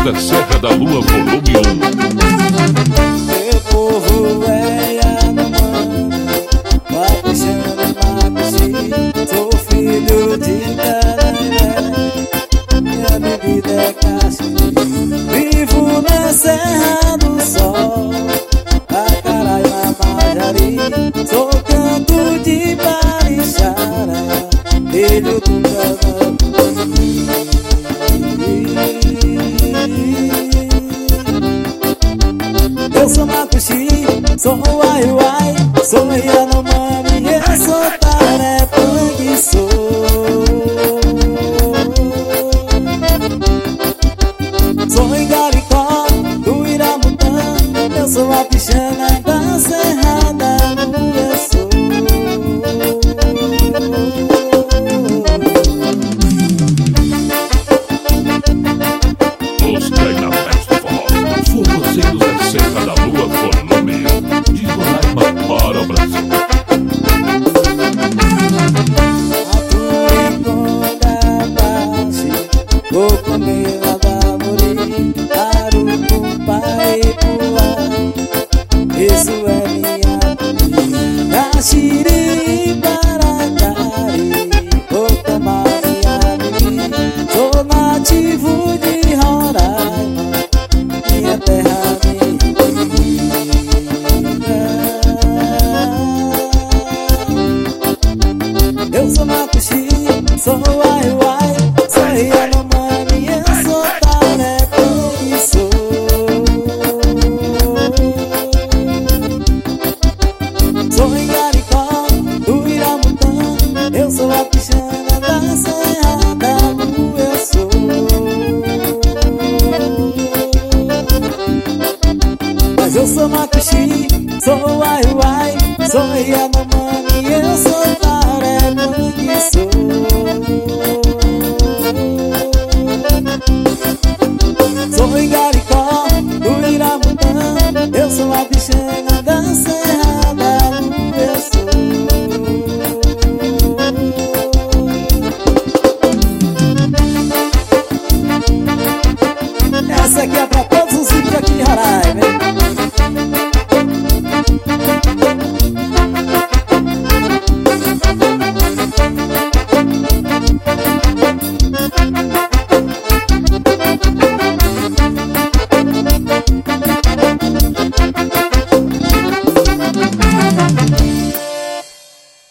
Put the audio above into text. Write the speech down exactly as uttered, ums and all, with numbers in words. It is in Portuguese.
Somos da Serra da Lua, volume um. Meu povo é Yanomami, Baixando Macuxi. Sou filho de Cararé, minha bebida é caxiri. Vivo na Serra do Sol, Acará e Mamajari. Sou canto de Barixara, filho do Canamuri. Eu sou Macuxi, sou uai uai, sou Yanomami, eu sou Tarepangue, sou. Sou Igaricó, do Iramutã, eu sou a pichana da Serra da Lua, eu sou. Os Treinamentos do Forró, forrozeiros da Serra da Lua, volume um. De Roraima para o Brasil. Vou comer a damuri, arucum, pai, puá. Isso é minha comida. Caxiri, Paracari, vou tomar minha bebida. Sou nativo de Roraima, minha terra, minha vida. Eu sou Macuxi, sou uai uai, sou Yanomami, eu sou Tarepangue, sou. Sou Igaricó, do Iramutã, eu sou a pichana da Serra da Lua, eu sou. Mas eu sou Macuxi, sou uai uai, sou Yanomami, eu sou Tarepangue, sou. Sou Igaricó, do Iramutã, eu sou a bichana